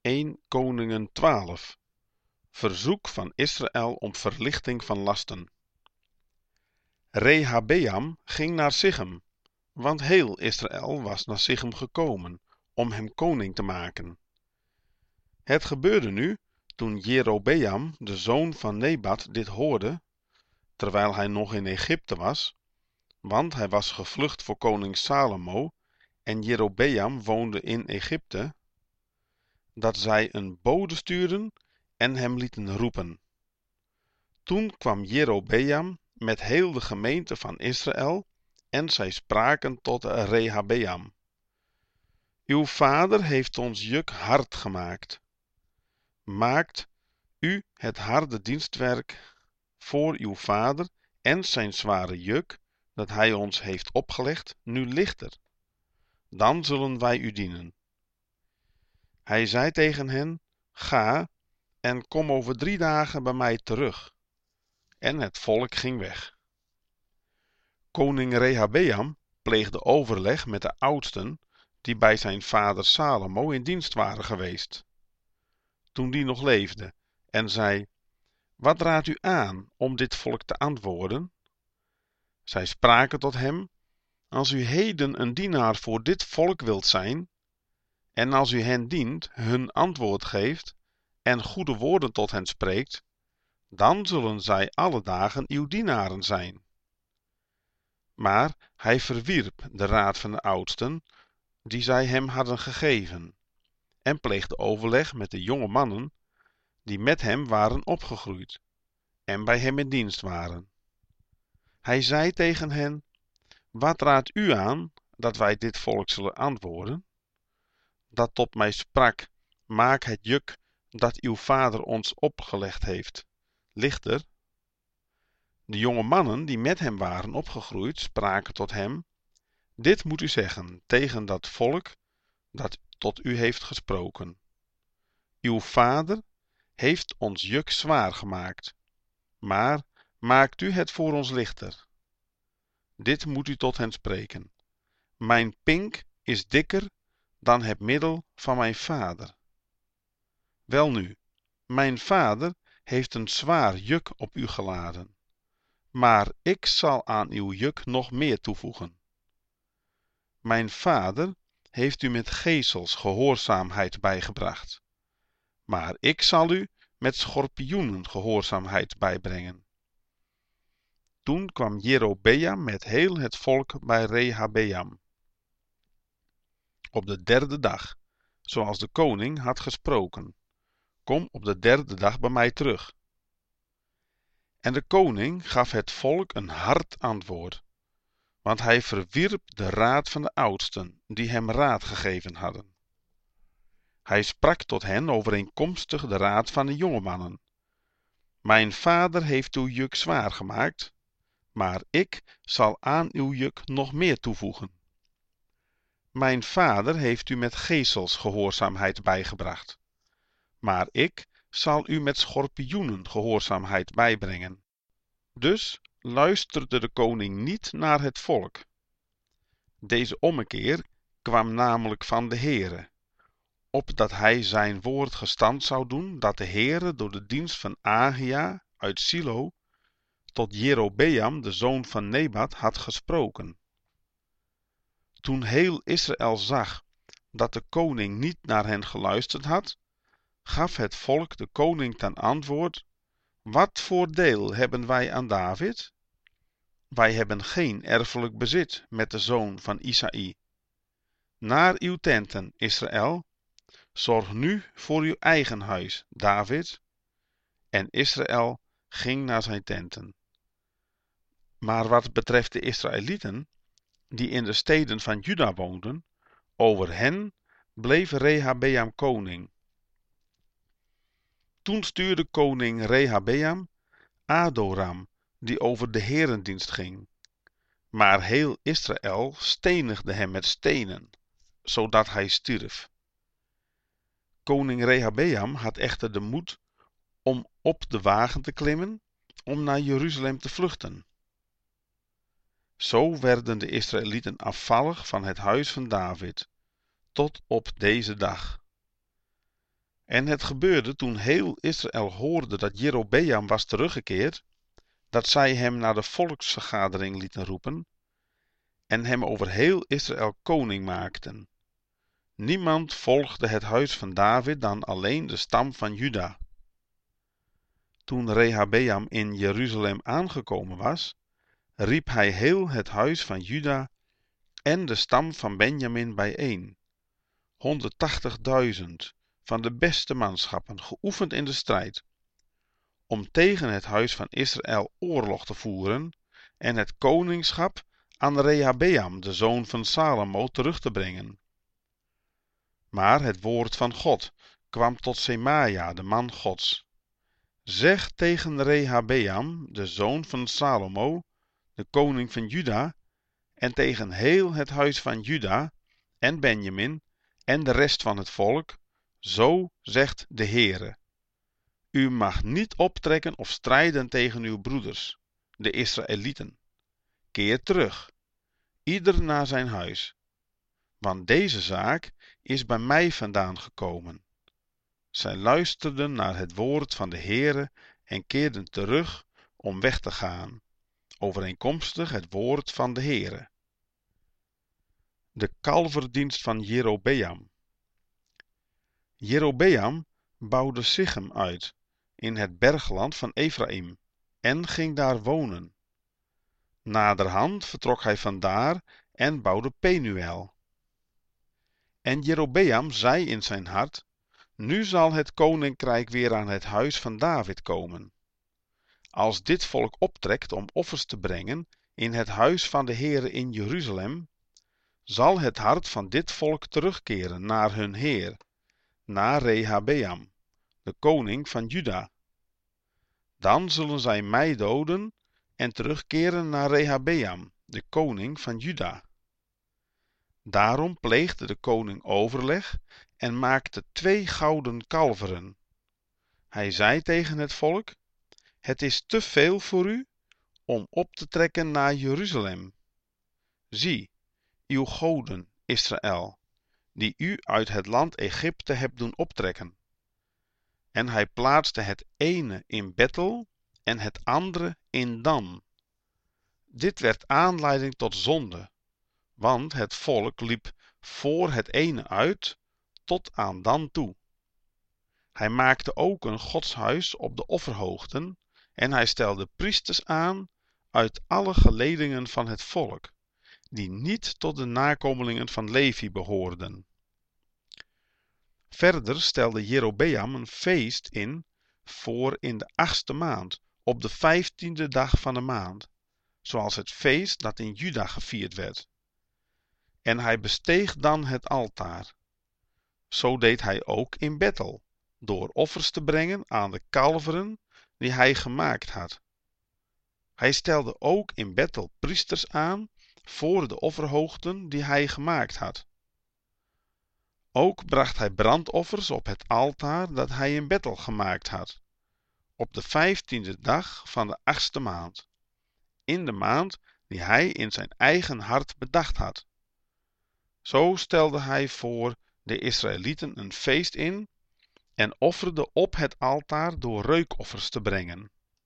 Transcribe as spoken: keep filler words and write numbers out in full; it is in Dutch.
eerste Koningen twaalf. Verzoek van Israël om verlichting van lasten. Rehabeam ging naar Sichem, want heel Israël was naar Sichem gekomen om hem koning te maken. Het gebeurde nu, toen Jerobeam, de zoon van Nebat, dit hoorde, terwijl hij nog in Egypte was, want hij was gevlucht voor koning Salomo en Jerobeam woonde in Egypte, dat zij een bode stuurden en hem lieten roepen. Toen kwam Jerobeam met heel de gemeente van Israël en zij spraken tot Rehabeam. Uw vader heeft ons juk hard gemaakt. Maakt u het harde dienstwerk voor uw vader en zijn zware juk, dat hij ons heeft opgelegd, nu lichter. Dan zullen wij u dienen. Hij zei tegen hen, ga en kom over drie dagen bij mij terug. En het volk ging weg. Koning Rehabeam pleegde overleg met de oudsten die bij zijn vader Salomo in dienst waren geweest, toen die nog leefde, en zei, wat raadt u aan om dit volk te antwoorden? Zij spraken tot hem, als u heden een dienaar voor dit volk wilt zijn, en als u hen dient, hun antwoord geeft, en goede woorden tot hen spreekt, dan zullen zij alle dagen uw dienaren zijn. Maar hij verwierp de raad van de oudsten, die zij hem hadden gegeven, en pleegde overleg met de jonge mannen, die met hem waren opgegroeid, en bij hem in dienst waren. Hij zei tegen hen, wat raadt u aan, dat wij dit volk zullen antwoorden? Dat tot mij sprak, maak het juk, dat uw vader ons opgelegd heeft, lichter. De jonge mannen die met hem waren opgegroeid, spraken tot hem, dit moet u zeggen tegen dat volk, dat tot u heeft gesproken. Uw vader heeft ons juk zwaar gemaakt, maar maakt u het voor ons lichter. Dit moet u tot hen spreken. Mijn pink is dikker dan het middel van mijn vader. Welnu, mijn vader heeft een zwaar juk op u geladen, maar ik zal aan uw juk nog meer toevoegen. Mijn vader heeft u met gezels gehoorzaamheid bijgebracht, maar ik zal u met schorpioenen gehoorzaamheid bijbrengen. Toen kwam Jerobeam met heel het volk bij Rehabeam. Op de derde dag, zoals de koning had gesproken, kom op de derde dag bij mij terug. En de koning gaf het volk een hard antwoord, want hij verwierp de raad van de oudsten, die hem raad gegeven hadden. Hij sprak tot hen overeenkomstig de raad van de jonge mannen. Mijn vader heeft uw juk zwaar gemaakt, maar ik zal aan uw juk nog meer toevoegen. Mijn vader heeft u met gezels gehoorzaamheid bijgebracht, maar ik zal u met schorpioenen gehoorzaamheid bijbrengen. Dus luisterde de koning niet naar het volk. Deze ommekeer kwam namelijk van de Heere, opdat hij zijn woord gestand zou doen, dat de Heere door de dienst van Ahia uit Silo tot Jerobeam, de zoon van Nebat, had gesproken. Toen heel Israël zag dat de koning niet naar hen geluisterd had, gaf het volk de koning ten antwoord, wat voor deel hebben wij aan David? Wij hebben geen erfelijk bezit met de zoon van Isaï. Naar uw tenten, Israël, zorg nu voor uw eigen huis, David. En Israël ging naar zijn tenten. Maar wat betreft de Israëlieten, die in de steden van Juda woonden, over hen bleef Rehabeam koning. Toen stuurde koning Rehabeam Adoram, die over de herendienst ging. Maar heel Israël stenigde hem met stenen, zodat hij stierf. Koning Rehabeam had echter de moed om op de wagen te klimmen, om naar Jeruzalem te vluchten. Zo werden de Israëlieten afvallig van het huis van David, tot op deze dag. En het gebeurde toen heel Israël hoorde dat Jerobeam was teruggekeerd, dat zij hem naar de volksvergadering lieten roepen en hem over heel Israël koning maakten. Niemand volgde het huis van David dan alleen de stam van Juda. Toen Rehabeam in Jeruzalem aangekomen was, riep hij heel het huis van Juda en de stam van Benjamin bijeen, honderdtachtigduizend van de beste manschappen, geoefend in de strijd, om tegen het huis van Israël oorlog te voeren en het koningschap aan Rehabeam, de zoon van Salomo, terug te brengen. Maar het woord van God kwam tot Semaja, de man Gods. Zeg tegen Rehabeam, de zoon van Salomo, de koning van Juda, en tegen heel het huis van Juda en Benjamin en de rest van het volk, zo zegt de Heere: U mag niet optrekken of strijden tegen uw broeders, de Israëlieten. Keer terug, ieder naar zijn huis, want deze zaak is bij mij vandaan gekomen. Zij luisterden naar het woord van de Heere en keerden terug om weg te gaan, overeenkomstig het woord van de Heere. De kalverdienst van Jerobeam. Jerobeam bouwde Sichem uit in het bergland van Efraïm en ging daar wonen. Naderhand vertrok hij vandaar en bouwde Penuel. En Jerobeam zei in zijn hart: Nu zal het koninkrijk weer aan het huis van David komen. Als dit volk optrekt om offers te brengen in het huis van de Heere in Jeruzalem, zal het hart van dit volk terugkeren naar hun Heer, naar Rehabeam, de koning van Juda. Dan zullen zij mij doden en terugkeren naar Rehabeam, de koning van Juda. Daarom pleegde de koning overleg en maakte twee gouden kalveren. Hij zei tegen het volk: Het is te veel voor u om op te trekken naar Jeruzalem. Zie, uw goden, Israël, die u uit het land Egypte hebt doen optrekken. En hij plaatste het ene in Bethel en het andere in Dan. Dit werd aanleiding tot zonde, want het volk liep voor het ene uit tot aan Dan toe. Hij maakte ook een godshuis op de offerhoogten en hij stelde priesters aan uit alle geledingen van het volk, die niet tot de nakomelingen van Levi behoorden. Verder stelde Jerobeam een feest in voor in de achtste maand, op de vijftiende dag van de maand, zoals het feest dat in Juda gevierd werd. En hij besteeg dan het altaar. Zo deed hij ook in Bethel, door offers te brengen aan de kalveren die hij gemaakt had. Hij stelde ook in Bethel priesters aan voor de offerhoogten die hij gemaakt had. Ook bracht hij brandoffers op het altaar dat hij in Bethel gemaakt had, op de vijftiende dag van de achtste maand, in de maand die hij in zijn eigen hart bedacht had. Zo stelde hij voor de Israëlieten een feest in en offerde op het altaar door reukoffers te brengen.